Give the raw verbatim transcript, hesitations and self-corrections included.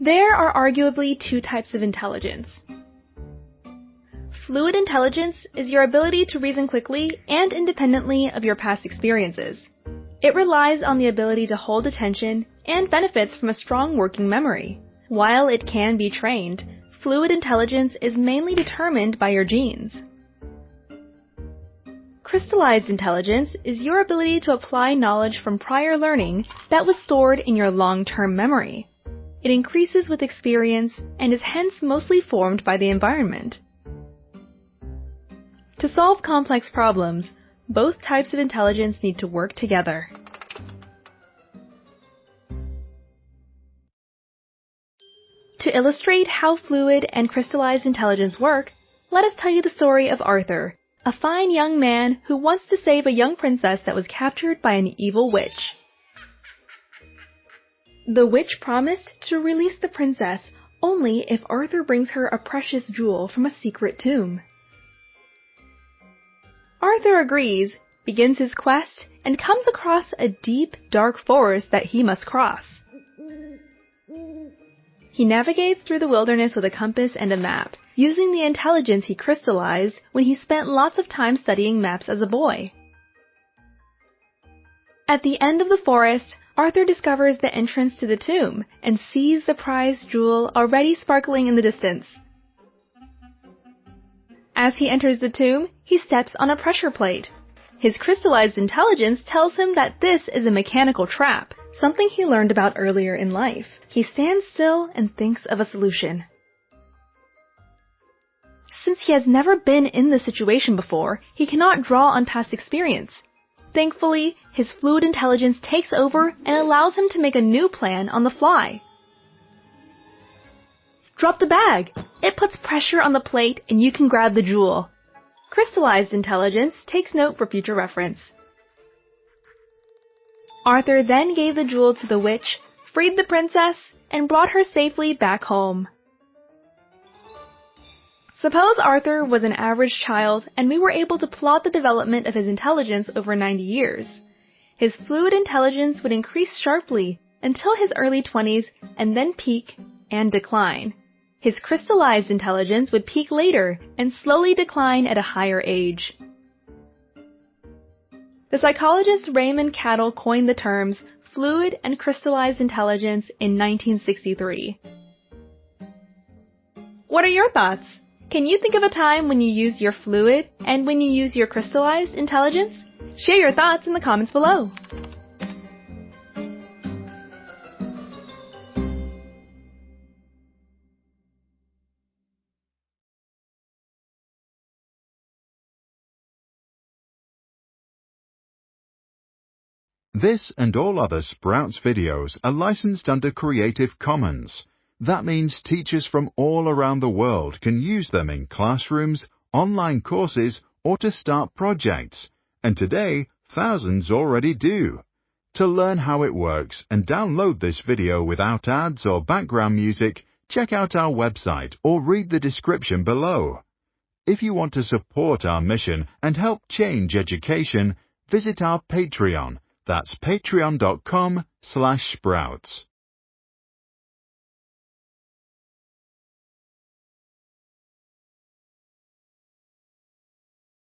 There are arguably two types of intelligence. Fluid intelligence is your ability to reason quickly and independently of your past experiences. It relies on the ability to hold attention and benefits from a strong working memory. While it can be trained, fluid intelligence is mainly determined by your genes. Crystallized intelligence is your ability to apply knowledge from prior learning that was stored in your long-term memory. It increases with experience and is hence mostly formed by the environment. To solve complex problems, both types of intelligence need to work together. To illustrate how fluid and crystallized intelligence work, let us tell you the story of Arthur, a fine young man who wants to save a young princess that was captured by an evil witch. The witch promised to release the princess only if Arthur brings her a precious jewel from a secret tomb. Arthur agrees, begins his quest, and comes across a deep, dark forest that he must cross. He navigates through the wilderness with a compass and a map, using the intelligence he crystallized when he spent lots of time studying maps as a boy. At the end of the forest, Arthur discovers the entrance to the tomb and sees the prized jewel already sparkling in the distance. As he enters the tomb, he steps on a pressure plate. His crystallized intelligence tells him that this is a mechanical trap, something he learned about earlier in life. He stands still and thinks of a solution. Since he has never been in this situation before, he cannot draw on past experience. Thankfully, his fluid intelligence takes over and allows him to make a new plan on the fly. Drop the bag! It puts pressure on the plate and you can grab the jewel. Crystallized intelligence takes note for future reference. Arthur then gave the jewel to the witch, freed the princess, and brought her safely back home. Suppose Arthur was an average child and we were able to plot the development of his intelligence over ninety years. His fluid intelligence would increase sharply until his early twenties and then peak and decline. His crystallized intelligence would peak later and slowly decline at a higher age. The psychologist Raymond Cattell coined the terms fluid and crystallized intelligence in nineteen sixty-three. What are your thoughts? Can you think of a time when you use your fluid and when you use your crystallized intelligence? Share your thoughts in the comments below. This and all other Sprouts videos are licensed under Creative Commons. That means teachers from all around the world can use them in classrooms, online courses, or to start projects. And today, thousands already do. To learn how it works and download this video without ads or background music, check out our website or read the description below. If you want to support our mission and help change education, visit our Patreon. That's patreon dot com slash sprouts.